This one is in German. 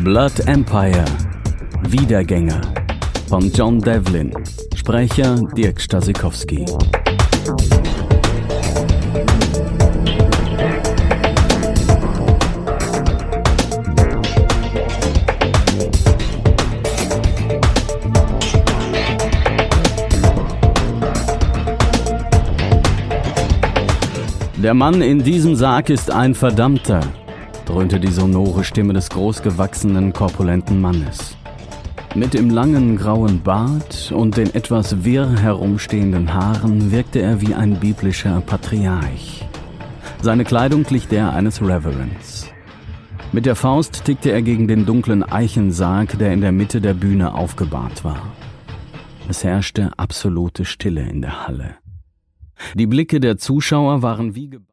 Blood Empire – Wiedergänger von John Devlin, Sprecher Dirk Stassikowski. Der Mann in diesem Sarg ist ein Verdammter, dröhnte die sonore Stimme des großgewachsenen, korpulenten Mannes. Mit dem langen grauen Bart und den etwas wirr herumstehenden Haaren wirkte er wie ein biblischer Patriarch. Seine Kleidung glich der eines Reverends. Mit der Faust tickte er gegen den dunklen Eichensarg, der in der Mitte der Bühne aufgebahrt war. Es herrschte absolute Stille in der Halle. Die Blicke der Zuschauer waren wie